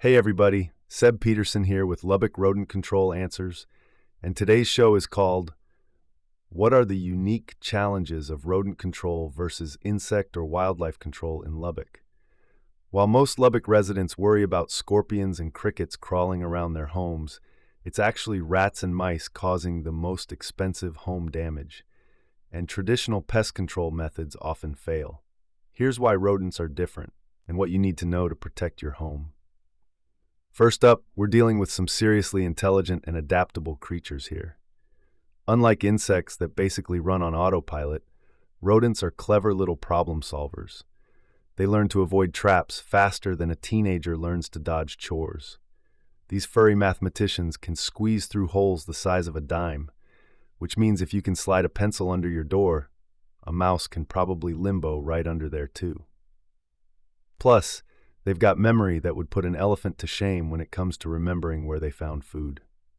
Hey everybody, Seb Peterson here with Lubbock Rodent Control Answers, and today's show is called What are the unique challenges of rodent control versus insect or wildlife control in Lubbock? While most Lubbock residents worry about scorpions and crickets crawling around their homes, it's actually rats and mice causing the most expensive home damage, and traditional pest control methods often fail. Here's why rodents are different and what you need to know to protect your home. First up, we're dealing with some seriously intelligent and adaptable creatures here. Unlike insects that basically run on autopilot, rodents are clever little problem solvers. They learn to avoid traps faster than a teenager learns to dodge chores. These furry mathematicians can squeeze through holes the size of a dime, which means if you can slide a pencil under your door, a mouse can probably limbo right under there too. Plus, they've got memory that would put an elephant to shame when it comes to remembering where they found food.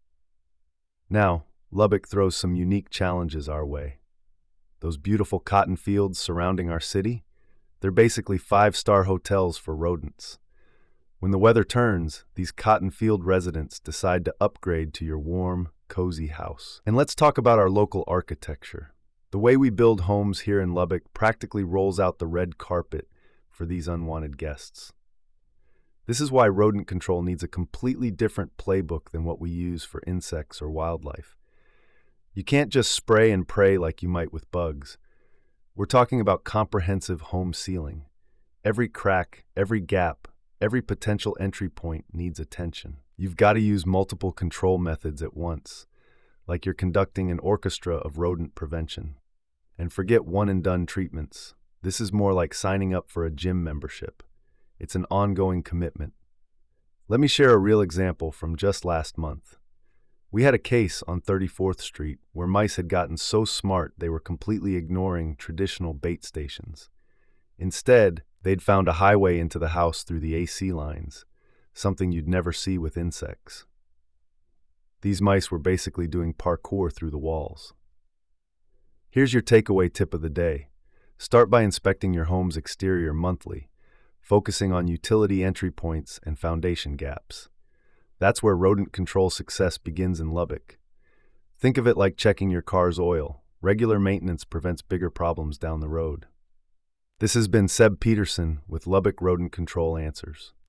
Now, Lubbock throws some unique challenges our way. Those beautiful cotton fields surrounding our city, they're basically five-star hotels for rodents. When the weather turns, these cotton field residents decide to upgrade to your warm, cozy house. And let's talk about our local architecture. The way we build homes here in Lubbock practically rolls out the red carpet for these unwanted guests. This is why rodent control needs a completely different playbook than what we use for insects or wildlife. You can't just spray and pray like you might with bugs. We're talking about comprehensive home sealing. Every crack, every gap, every potential entry point needs attention. You've got to use multiple control methods at once, like you're conducting an orchestra of rodent prevention. And forget one-and-done treatments. This is more like signing up for a gym membership. It's an ongoing commitment. Let me share a real example from just last month. We had a case on 34th Street where mice had gotten so smart they were completely ignoring traditional bait stations. Instead, they'd found a highway into the house through the AC lines, something you'd never see with insects. These mice were basically doing parkour through the walls. Here's your takeaway tip of the day. Start by inspecting your home's exterior monthly, focusing on utility entry points and foundation gaps. That's where rodent control success begins in Lubbock. Think of it like checking your car's oil. Regular maintenance prevents bigger problems down the road. This has been Seb Peterson with Lubbock Rodent Control Answers.